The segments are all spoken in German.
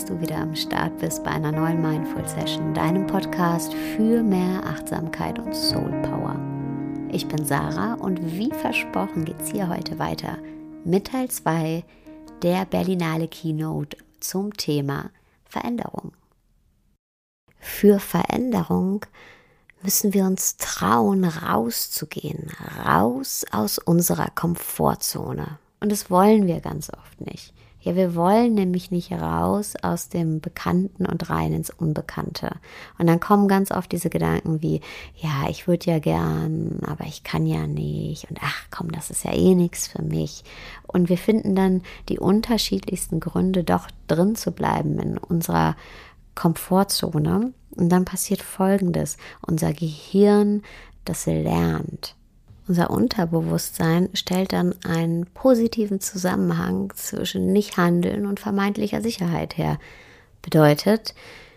du wieder am Start bist bei einer neuen Mindful Session, deinem Podcast für mehr Achtsamkeit und Soul Power. Ich bin Sarah und wie versprochen geht es hier heute weiter mit Teil 2 der Berlinale Keynote zum Thema Veränderung. Für Veränderung müssen wir uns trauen, rauszugehen, raus aus unserer Komfortzone. Und das wollen wir ganz oft nicht. Ja, wir wollen nämlich nicht raus aus dem Bekannten und rein ins Unbekannte. Und dann kommen ganz oft diese Gedanken wie, ja, ich würde ja gern, aber ich kann ja nicht. Und ach komm, das ist ja eh nichts für mich. Und wir finden dann die unterschiedlichsten Gründe, doch drin zu bleiben in unserer Komfortzone. Und dann passiert Folgendes. Unser Gehirn, das lernt. Unser Unterbewusstsein stellt dann einen positiven Zusammenhang zwischen Nichthandeln und vermeintlicher Sicherheit her. Bedeutet,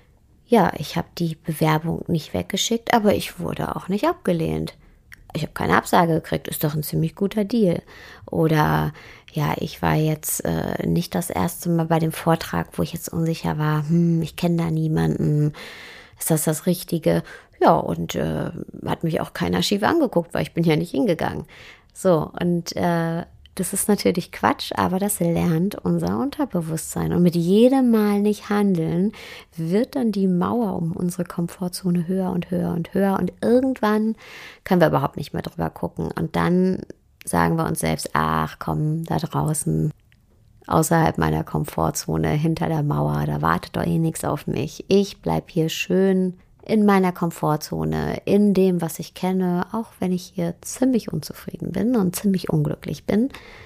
ja, ich habe die Bewerbung nicht weggeschickt, aber ich wurde auch nicht abgelehnt. Ich habe keine Absage gekriegt, ist doch ein ziemlich guter Deal. Oder ja, ich war jetzt nicht das erste Mal bei dem Vortrag, wo ich jetzt unsicher war, ich kenne da niemanden, ist das Richtige? Ja, und hat mich auch keiner schief angeguckt, weil ich bin ja nicht hingegangen. So, und das ist natürlich Quatsch, aber das lernt unser Unterbewusstsein. Und mit jedem Mal nicht handeln, wird dann die Mauer um unsere Komfortzone höher und höher und höher. Und irgendwann können wir überhaupt nicht mehr drüber gucken. Und dann sagen wir uns selbst, ach komm, da draußen, außerhalb meiner Komfortzone, hinter der Mauer, da wartet doch eh nichts auf mich. Ich bleib hier schön in meiner Komfortzone, in dem, was ich kenne, auch wenn ich hier ziemlich unzufrieden bin und ziemlich unglücklich bin.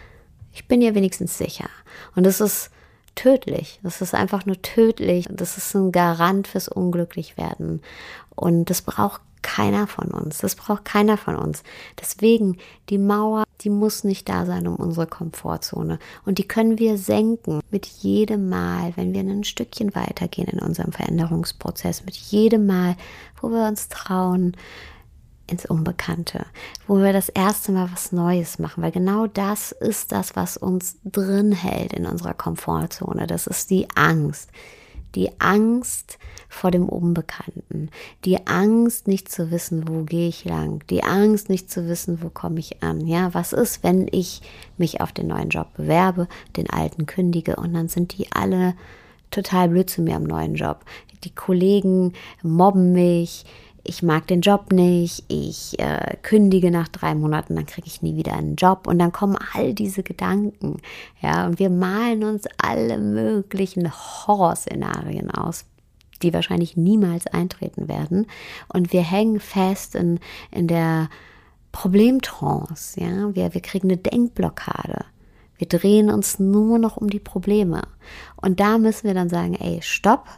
Ich bin hier wenigstens sicher. Und das ist tödlich. Das ist einfach nur tödlich. Das ist ein Garant fürs Unglücklichwerden. Und das braucht keiner von uns. Das braucht keiner von uns. Deswegen, die Mauer, die muss nicht da sein um unsere Komfortzone. Und die können wir senken mit jedem Mal, wenn wir ein Stückchen weitergehen in unserem Veränderungsprozess, mit jedem Mal, wo wir uns trauen ins Unbekannte, wo wir das erste Mal was Neues machen, weil genau das ist das, was uns drin hält in unserer Komfortzone. Das ist die Angst. Die Angst vor dem Unbekannten, die Angst, nicht zu wissen, wo gehe ich lang, die Angst, nicht zu wissen, wo komme ich an. Ja, was ist, wenn ich mich auf den neuen Job bewerbe, den alten kündige und dann sind die alle total blöd zu mir am neuen Job. Die Kollegen mobben mich, ich mag den Job nicht, ich kündige nach 3 Monaten, dann kriege ich nie wieder einen Job und dann kommen all diese Gedanken, ja, und wir malen uns alle möglichen Horrorszenarien aus, die wahrscheinlich niemals eintreten werden und wir hängen fest in der Problemtrance, ja, wir kriegen eine Denkblockade. Wir drehen uns nur noch um die Probleme und da müssen wir dann sagen, ey, stopp,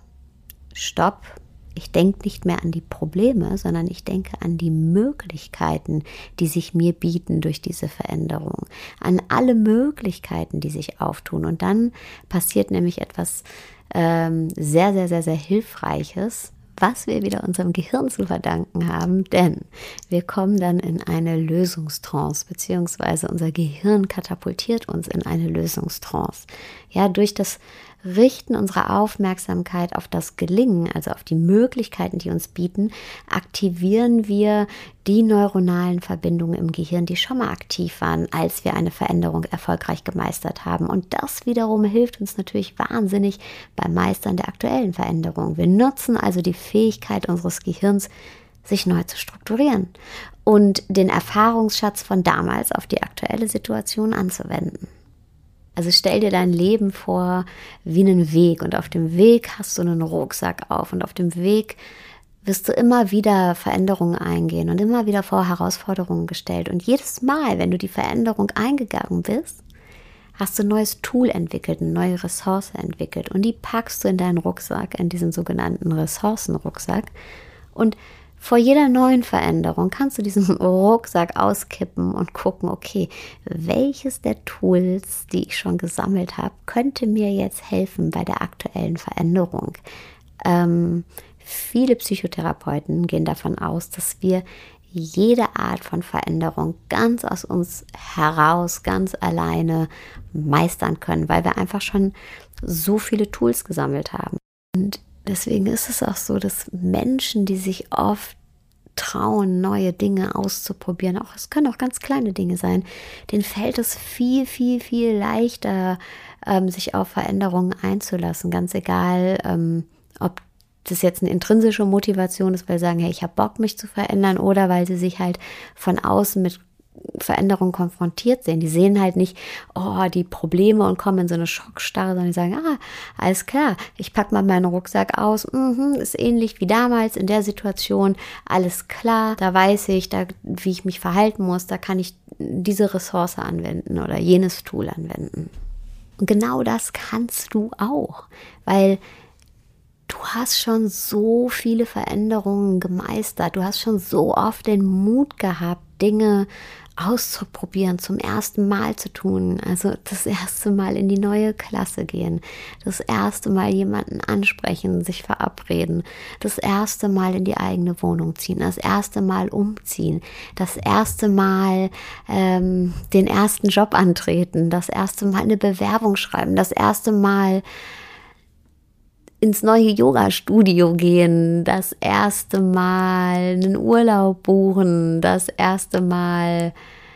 ich denke nicht mehr an die Probleme, sondern ich denke an die Möglichkeiten, die sich mir bieten durch diese Veränderung, an alle Möglichkeiten, die sich auftun. Und dann passiert nämlich etwas sehr, sehr, sehr, sehr Hilfreiches, was wir wieder unserem Gehirn zu verdanken haben, denn wir kommen dann in eine Lösungstrance, beziehungsweise unser Gehirn katapultiert uns in eine Lösungstrance. Ja, durch das Richten unserer Aufmerksamkeit auf das Gelingen, also auf die Möglichkeiten, die uns bieten, aktivieren wir die neuronalen Verbindungen im Gehirn, die schon mal aktiv waren, als wir eine Veränderung erfolgreich gemeistert haben. Und das wiederum hilft uns natürlich wahnsinnig beim Meistern der aktuellen Veränderung. Wir nutzen also die Fähigkeit unseres Gehirns, sich neu zu strukturieren und den Erfahrungsschatz von damals auf die aktuelle Situation anzuwenden. Also stell dir dein Leben vor wie einen Weg und auf dem Weg hast du einen Rucksack auf und auf dem Weg wirst du immer wieder Veränderungen eingehen und immer wieder vor Herausforderungen gestellt. Und jedes Mal, wenn du die Veränderung eingegangen bist, hast du ein neues Tool entwickelt, eine neue Ressource entwickelt und die packst du in deinen Rucksack, in diesen sogenannten Ressourcenrucksack und vor jeder neuen Veränderung kannst du diesen Rucksack auskippen und gucken, okay, welches der Tools, die ich schon gesammelt habe, könnte mir jetzt helfen bei der aktuellen Veränderung. Viele Psychotherapeuten gehen davon aus, dass wir jede Art von Veränderung ganz aus uns heraus, ganz alleine meistern können, weil wir einfach schon so viele Tools gesammelt haben. Und deswegen ist es auch so, dass Menschen, die sich oft trauen, neue Dinge auszuprobieren, auch es können auch ganz kleine Dinge sein, denen fällt es viel, viel, viel leichter, sich auf Veränderungen einzulassen. Ganz egal, ob das jetzt eine intrinsische Motivation ist, weil sie sagen, hey, ich habe Bock, mich zu verändern, oder weil sie sich halt von außen mit Veränderungen konfrontiert sehen. Die sehen halt nicht, die Probleme und kommen in so eine Schockstarre, sondern die sagen, alles klar, ich packe mal meinen Rucksack aus, ist ähnlich wie damals in der Situation, alles klar, da weiß ich, wie ich mich verhalten muss, da kann ich diese Ressource anwenden oder jenes Tool anwenden. Und genau das kannst du auch, weil du hast schon so viele Veränderungen gemeistert. Du hast schon so oft den Mut gehabt, Dinge auszuprobieren, zum ersten Mal zu tun. Also das erste Mal in die neue Klasse gehen, das erste Mal jemanden ansprechen, sich verabreden, das erste Mal in die eigene Wohnung ziehen, das erste Mal umziehen, das erste Mal den ersten Job antreten, das erste Mal eine Bewerbung schreiben, das erste Mal ins neue Yoga-Studio gehen, das erste Mal einen Urlaub buchen, das erste Mal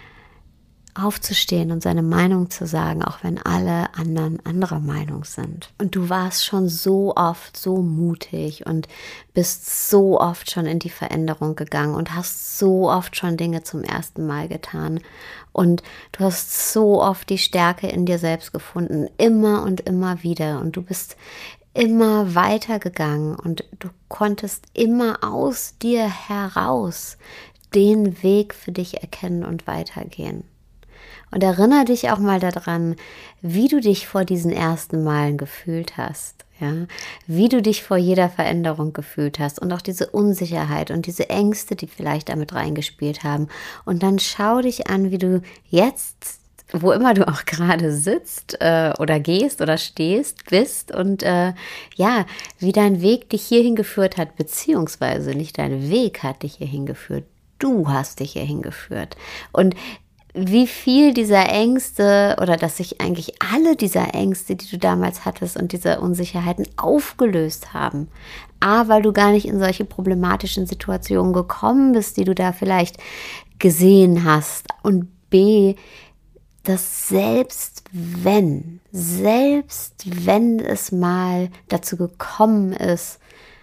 aufzustehen und seine Meinung zu sagen, auch wenn alle anderen anderer Meinung sind. Und du warst schon so oft so mutig und bist so oft schon in die Veränderung gegangen und hast so oft schon Dinge zum ersten Mal getan. Und du hast so oft die Stärke in dir selbst gefunden, immer und immer wieder. Und du bist immer weitergegangen und du konntest immer aus dir heraus den Weg für dich erkennen und weitergehen. Und erinnere dich auch mal daran, wie du dich vor diesen ersten Malen gefühlt hast, ja, wie du dich vor jeder Veränderung gefühlt hast und auch diese Unsicherheit und diese Ängste, die vielleicht damit reingespielt haben. Und dann schau dich an, wie du jetzt, wo immer du auch gerade sitzt oder gehst oder stehst, bist und wie dein Weg dich hierhin geführt hat, beziehungsweise nicht dein Weg hat dich hierhin geführt, du hast dich hierhin geführt. Und wie viel dieser Ängste oder dass sich eigentlich alle dieser Ängste, die du damals hattest und diese Unsicherheiten aufgelöst haben. A, weil du gar nicht in solche problematischen Situationen gekommen bist, die du da vielleicht gesehen hast. Und B, dass selbst wenn es mal dazu gekommen ist,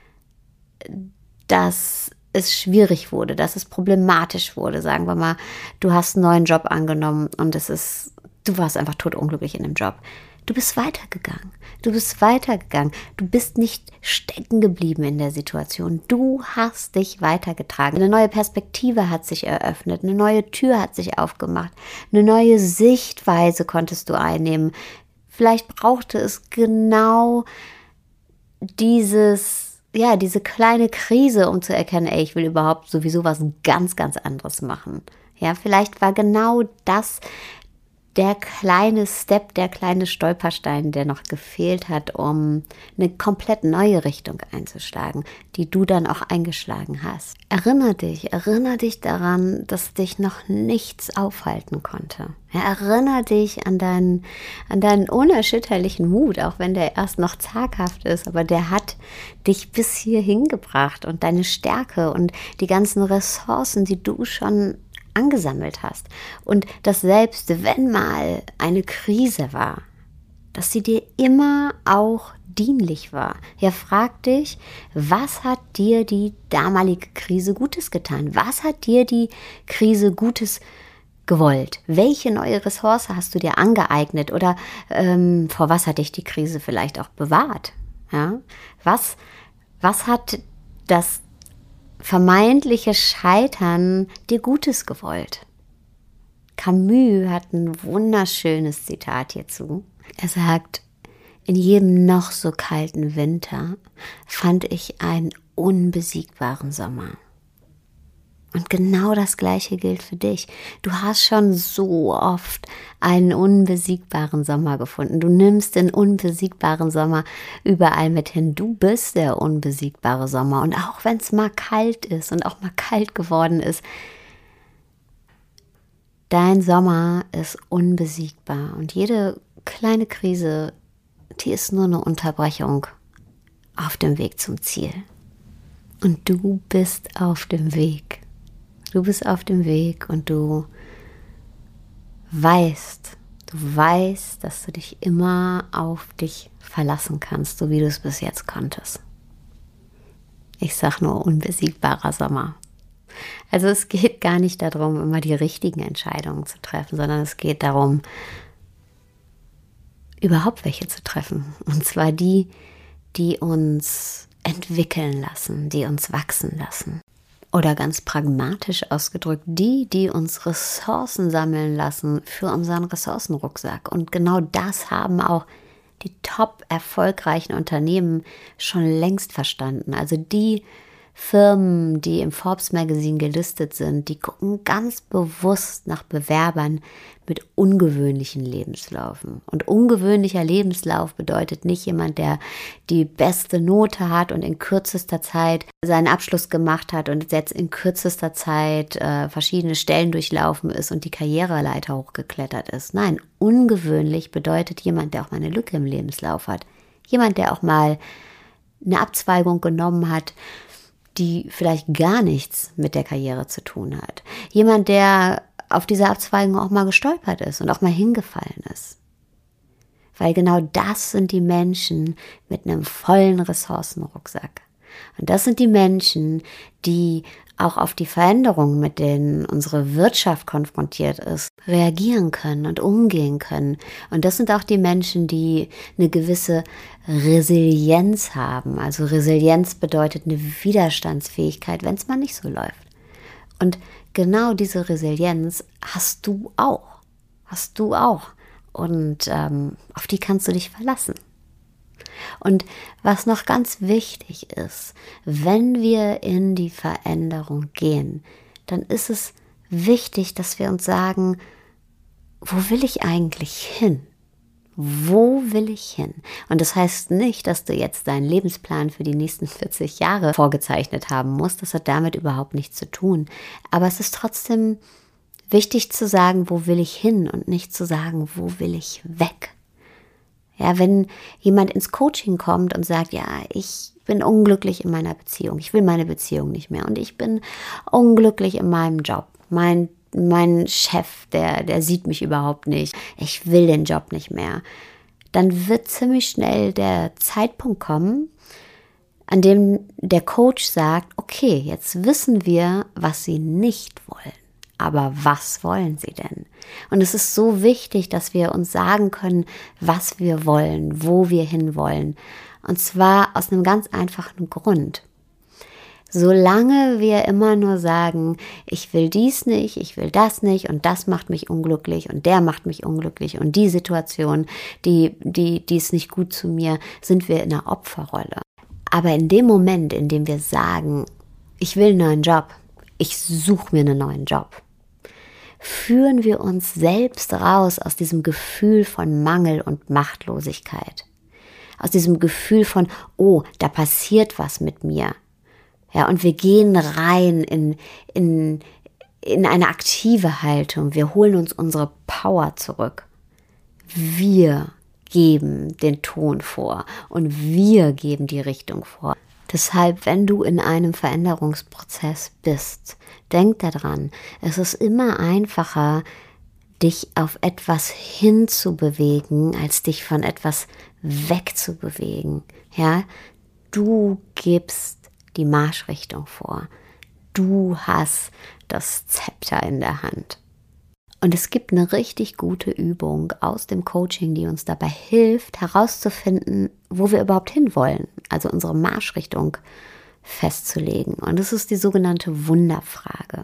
dass es schwierig wurde, dass es problematisch wurde, sagen wir mal, du hast einen neuen Job angenommen und du warst einfach totunglücklich in dem Job. Du bist weitergegangen. Du bist nicht stecken geblieben in der Situation. Du hast dich weitergetragen. Eine neue Perspektive hat sich eröffnet. Eine neue Tür hat sich aufgemacht. Eine neue Sichtweise konntest du einnehmen. Vielleicht brauchte es genau diese kleine Krise, um zu erkennen, ich will überhaupt sowieso was ganz, ganz anderes machen. Ja, vielleicht war genau das der kleine Step, der kleine Stolperstein, der noch gefehlt hat, um eine komplett neue Richtung einzuschlagen, die du dann auch eingeschlagen hast. Erinnere dich daran, dass dich noch nichts aufhalten konnte. Ja, erinnere dich an deinen unerschütterlichen Mut, auch wenn der erst noch zaghaft ist, aber der hat dich bis hierhin gebracht und deine Stärke und die ganzen Ressourcen, die du schon angesammelt hast. Und dass selbst wenn mal eine Krise war, dass sie dir immer auch dienlich war. Ja, frag dich, was hat dir die damalige Krise Gutes getan? Was hat dir die Krise Gutes gewollt? Welche neue Ressource hast du dir angeeignet? Oder vor was hat dich die Krise vielleicht auch bewahrt? Ja? Was hat das vermeintliche Scheitern dir Gutes gewollt? Camus hat ein wunderschönes Zitat hierzu. Er sagt, in jedem noch so kalten Winter fand ich einen unbesiegbaren Sommer. Und genau das Gleiche gilt für dich. Du hast schon so oft einen unbesiegbaren Sommer gefunden. Du nimmst den unbesiegbaren Sommer überall mit hin. Du bist der unbesiegbare Sommer. Und auch wenn es mal kalt ist und auch mal kalt geworden ist, dein Sommer ist unbesiegbar. Und jede kleine Krise, die ist nur eine Unterbrechung auf dem Weg zum Ziel. Und du bist auf dem Weg. Du bist auf dem Weg und du weißt, dass du dich immer auf dich verlassen kannst, so wie du es bis jetzt konntest. Ich sag nur unbesiegbarer Sommer. Also es geht gar nicht darum, immer die richtigen Entscheidungen zu treffen, sondern es geht darum, überhaupt welche zu treffen. Und zwar die uns entwickeln lassen, die uns wachsen lassen. Oder ganz pragmatisch ausgedrückt, die uns Ressourcen sammeln lassen für unseren Ressourcenrucksack. Und genau das haben auch die top erfolgreichen Unternehmen schon längst verstanden. Also die Firmen, die im Forbes Magazine gelistet sind, die gucken ganz bewusst nach Bewerbern mit ungewöhnlichen Lebenslaufen. Und ungewöhnlicher Lebenslauf bedeutet nicht jemand, der die beste Note hat und in kürzester Zeit seinen Abschluss gemacht hat und jetzt in kürzester Zeit verschiedene Stellen durchlaufen ist und die Karriereleiter hochgeklettert ist. Nein, ungewöhnlich bedeutet jemand, der auch mal eine Lücke im Lebenslauf hat. Jemand, der auch mal eine Abzweigung genommen hat, die vielleicht gar nichts mit der Karriere zu tun hat. Jemand, der auf dieser Abzweigung auch mal gestolpert ist und auch mal hingefallen ist. Weil genau das sind die Menschen mit einem vollen Ressourcenrucksack. Und das sind die Menschen, die auch auf die Veränderungen, mit denen unsere Wirtschaft konfrontiert ist, reagieren können und umgehen können. Und das sind auch die Menschen, die eine gewisse Resilienz haben. Also Resilienz bedeutet eine Widerstandsfähigkeit, wenn es mal nicht so läuft. Und genau diese Resilienz hast du auch. Und auf die kannst du dich verlassen. Und was noch ganz wichtig ist, wenn wir in die Veränderung gehen, dann ist es wichtig, dass wir uns sagen, wo will ich eigentlich hin? Wo will ich hin? Und das heißt nicht, dass du jetzt deinen Lebensplan für die nächsten 40 Jahre vorgezeichnet haben musst. Das hat damit überhaupt nichts zu tun. Aber es ist trotzdem wichtig zu sagen, wo will ich hin und nicht zu sagen, wo will ich weg? Ja, wenn jemand ins Coaching kommt und sagt, ja, ich bin unglücklich in meiner Beziehung, ich will meine Beziehung nicht mehr und ich bin unglücklich in meinem Job, mein Chef, der sieht mich überhaupt nicht, ich will den Job nicht mehr, dann wird ziemlich schnell der Zeitpunkt kommen, an dem der Coach sagt, okay, jetzt wissen wir, was Sie nicht wollen. Aber was wollen Sie denn? Und es ist so wichtig, dass wir uns sagen können, was wir wollen, wo wir hinwollen. Und zwar aus einem ganz einfachen Grund. Solange wir immer nur sagen, ich will dies nicht, ich will das nicht und das macht mich unglücklich und der macht mich unglücklich und die Situation, die ist nicht gut zu mir, sind wir in einer Opferrolle. Aber in dem Moment, in dem wir sagen, ich will einen neuen Job, ich suche mir einen neuen Job, führen wir uns selbst raus aus diesem Gefühl von Mangel und Machtlosigkeit. Aus diesem Gefühl von, oh, da passiert was mit mir. Ja, und wir gehen rein in eine aktive Haltung. Wir holen uns unsere Power zurück. Wir geben den Ton vor und wir geben die Richtung vor. Deshalb, wenn du in einem Veränderungsprozess bist, denk daran, es ist immer einfacher, dich auf etwas hinzubewegen, als dich von etwas wegzubewegen. Ja, du gibst die Marschrichtung vor. Du hast das Zepter in der Hand. Und es gibt eine richtig gute Übung aus dem Coaching, die uns dabei hilft, herauszufinden, wo wir überhaupt hinwollen, also unsere Marschrichtung festzulegen. Und das ist die sogenannte Wunderfrage.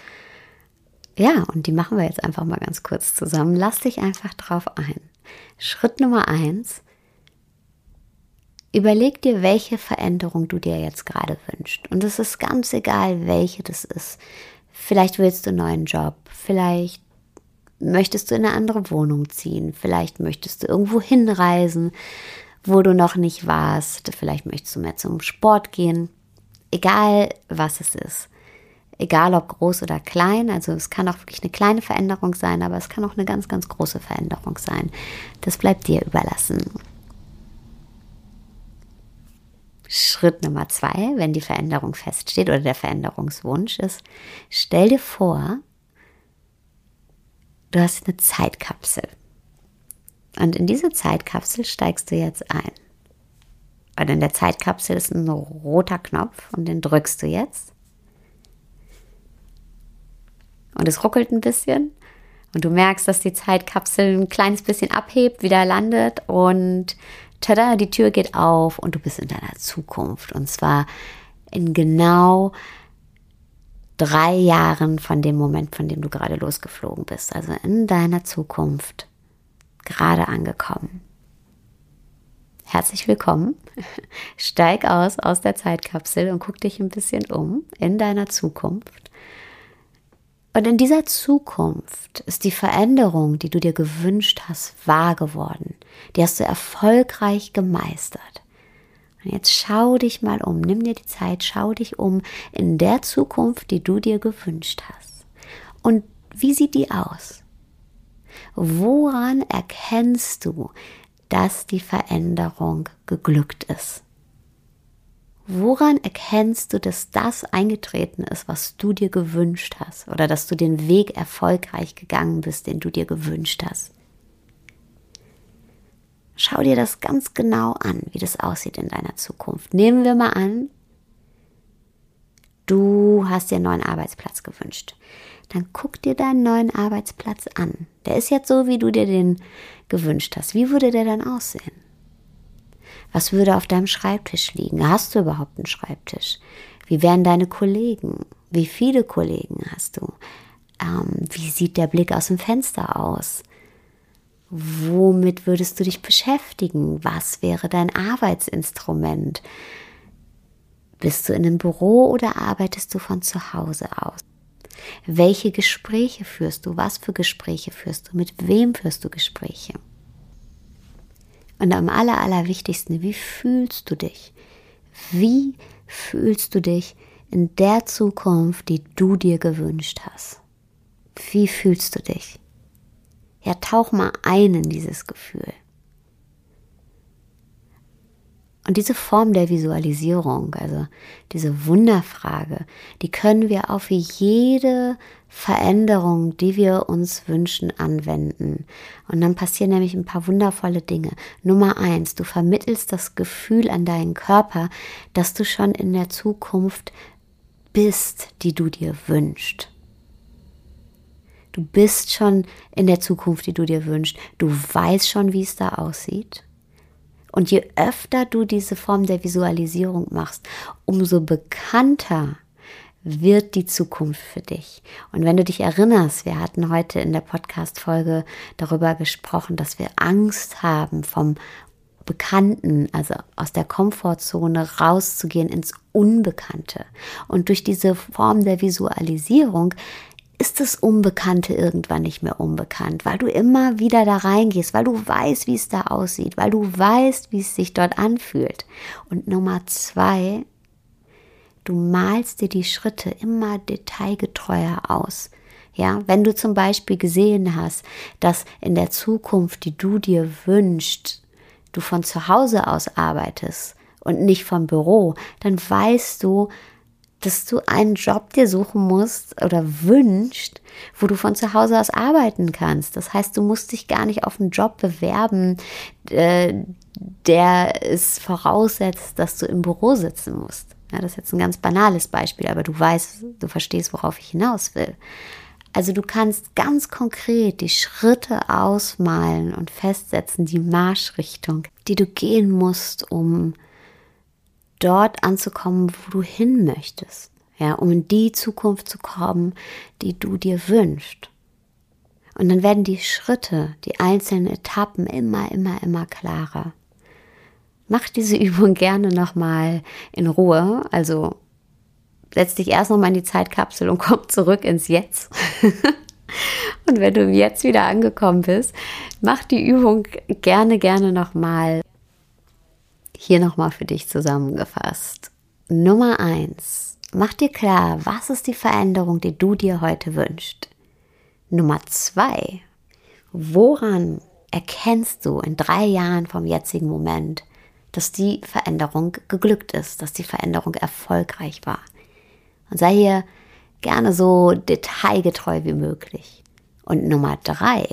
Ja, und die machen wir jetzt einfach mal ganz kurz zusammen. Lass dich einfach drauf ein. Schritt Nummer 1. Überleg dir, welche Veränderung du dir jetzt gerade wünschst. Und es ist ganz egal, welche das ist. Vielleicht willst du einen neuen Job, vielleicht möchtest du in eine andere Wohnung ziehen, vielleicht möchtest du irgendwo hinreisen, wo du noch nicht warst, vielleicht möchtest du mehr zum Sport gehen. Egal, was es ist. Egal, ob groß oder klein, also es kann auch wirklich eine kleine Veränderung sein, aber es kann auch eine ganz, ganz große Veränderung sein. Das bleibt dir überlassen. Schritt Nummer 2, wenn die Veränderung feststeht oder der Veränderungswunsch ist, stell dir vor, du hast eine Zeitkapsel. Und in diese Zeitkapsel steigst du jetzt ein. Und in der Zeitkapsel ist ein roter Knopf und den drückst du jetzt. Und es ruckelt ein bisschen und du merkst, dass die Zeitkapsel ein kleines bisschen abhebt, wieder landet und tada, die Tür geht auf und du bist in deiner Zukunft. Und zwar in genau 3 Jahren von dem Moment, von dem du gerade losgeflogen bist. Also in deiner Zukunft gerade angekommen. Herzlich willkommen. Steig aus der Zeitkapsel und guck dich ein bisschen um in deiner Zukunft. Und in dieser Zukunft ist die Veränderung, die du dir gewünscht hast, wahr geworden. Die hast du erfolgreich gemeistert. Und jetzt schau dich mal um, nimm dir die Zeit, schau dich um in der Zukunft, die du dir gewünscht hast. Und wie sieht die aus? Woran erkennst du, dass die Veränderung geglückt ist? Woran erkennst du, dass das eingetreten ist, was du dir gewünscht hast? Oder dass du den Weg erfolgreich gegangen bist, den du dir gewünscht hast? Schau dir das ganz genau an, wie das aussieht in deiner Zukunft. Nehmen wir mal an, du hast dir einen neuen Arbeitsplatz gewünscht. Dann guck dir deinen neuen Arbeitsplatz an. Der ist jetzt so, wie du dir den gewünscht hast. Wie würde der dann aussehen? Was würde auf deinem Schreibtisch liegen? Hast du überhaupt einen Schreibtisch? Wie wären deine Kollegen? Wie viele Kollegen hast du? Wie sieht der Blick aus dem Fenster aus? Womit würdest du dich beschäftigen? Was wäre dein Arbeitsinstrument? Bist du in einem Büro oder arbeitest du von zu Hause aus? Welche Gespräche führst du? Was für Gespräche führst du? Mit wem führst du Gespräche? Und am allerwichtigsten, wie fühlst du dich? Wie fühlst du dich in der Zukunft, die du dir gewünscht hast? Wie fühlst du dich? Ja, tauch mal ein in dieses Gefühl. Und diese Form der Visualisierung, also diese Wunderfrage, die können wir auf jede Veränderung, die wir uns wünschen, anwenden. Und dann passieren nämlich ein paar wundervolle Dinge. Nummer 1, du vermittelst das Gefühl an deinen Körper, dass du schon in der Zukunft bist, die du dir wünschst. Du bist schon in der Zukunft, die du dir wünschst. Du weißt schon, wie es da aussieht. Und je öfter du diese Form der Visualisierung machst, umso bekannter wird die Zukunft für dich. Und wenn du dich erinnerst, wir hatten heute in der Podcast-Folge darüber gesprochen, dass wir Angst haben vom Bekannten, also aus der Komfortzone rauszugehen ins Unbekannte. Und durch diese Form der Visualisierung ist das Unbekannte irgendwann nicht mehr unbekannt, weil du immer wieder da reingehst, weil du weißt, wie es da aussieht, weil du weißt, wie es sich dort anfühlt. Und Nummer 2, du malst dir die Schritte immer detailgetreuer aus. Ja, wenn du zum Beispiel gesehen hast, dass in der Zukunft, die du dir wünschst, du von zu Hause aus arbeitest und nicht vom Büro, dann weißt du, dass du einen Job dir suchen musst oder wünschst, wo du von zu Hause aus arbeiten kannst. Das heißt, du musst dich gar nicht auf einen Job bewerben, der es voraussetzt, dass du im Büro sitzen musst. Ja, das ist jetzt ein ganz banales Beispiel, aber du verstehst, worauf ich hinaus will. Also du kannst ganz konkret die Schritte ausmalen und festsetzen, die Marschrichtung, die du gehen musst, um dort anzukommen, wo du hin möchtest, ja, um in die Zukunft zu kommen, die du dir wünschst. Und dann werden die Schritte, die einzelnen Etappen immer klarer. mach diese Übung gerne nochmal in Ruhe. Also setz dich erst nochmal in die Zeitkapsel und komm zurück ins Jetzt. Und wenn du jetzt wieder angekommen bist, mach die Übung gerne nochmal. Hier nochmal für dich zusammengefasst. Nummer 1. Mach dir klar, was ist die Veränderung, die du dir heute wünschst. Nummer 2. Woran erkennst du in 3 Jahren vom jetzigen Moment, dass die Veränderung geglückt ist, dass die Veränderung erfolgreich war? Und sei hier gerne so detailgetreu wie möglich. Und Nummer 3.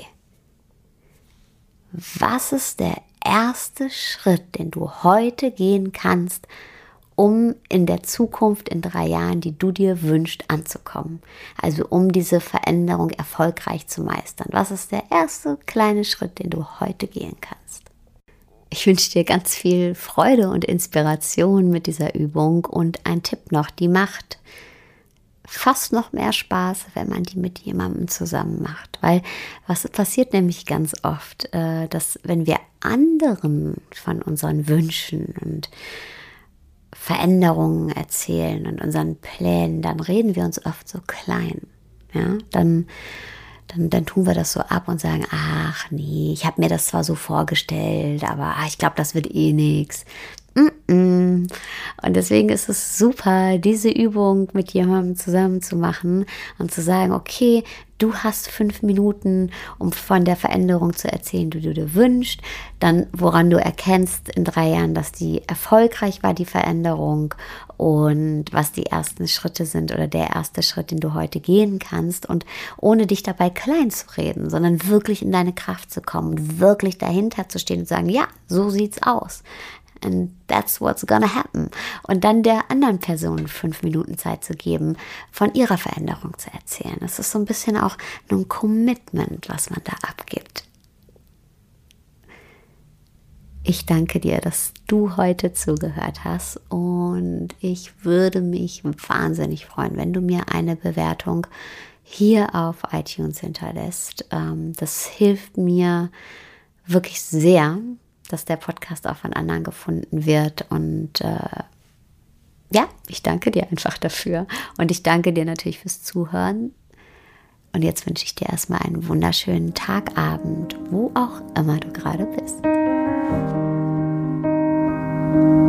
Was ist der erste Schritt, den du heute gehen kannst, um in der Zukunft in 3 Jahren, die du dir wünschst, anzukommen? Also um diese Veränderung erfolgreich zu meistern. Was ist der erste kleine Schritt, den du heute gehen kannst? Ich wünsche dir ganz viel Freude und Inspiration mit dieser Übung und ein Tipp noch, die macht fast noch mehr Spaß, wenn man die mit jemandem zusammen macht. Weil was passiert nämlich ganz oft, dass wenn wir anderen von unseren Wünschen und Veränderungen erzählen und unseren Plänen, dann reden wir uns oft so klein. Ja? Dann tun wir das so ab und sagen, ach nee, ich habe mir das zwar so vorgestellt, aber ich glaube, das wird eh nichts. Und deswegen ist es super, diese Übung mit jemandem zusammen zu machen und zu sagen, okay, du hast 5 Minuten, um von der Veränderung zu erzählen, die du dir wünschst, dann woran du erkennst in 3 Jahren, dass die erfolgreich war, die Veränderung, und was die ersten Schritte sind oder der erste Schritt, den du heute gehen kannst, und ohne dich dabei klein zu reden, sondern wirklich in deine Kraft zu kommen und wirklich dahinter zu stehen und sagen, ja, so sieht's aus. And that's what's gonna happen. Und dann der anderen Person 5 Minuten Zeit zu geben, von ihrer Veränderung zu erzählen. Das ist so ein bisschen auch ein Commitment, was man da abgibt. Ich danke dir, dass du heute zugehört hast, und ich würde mich wahnsinnig freuen, wenn du mir eine Bewertung hier auf iTunes hinterlässt. Das hilft mir wirklich sehr, dass der Podcast auch von anderen gefunden wird. Und ich danke dir einfach dafür. Und ich danke dir natürlich fürs Zuhören. Und jetzt wünsche ich dir erstmal einen wunderschönen Tag, Abend, wo auch immer du gerade bist.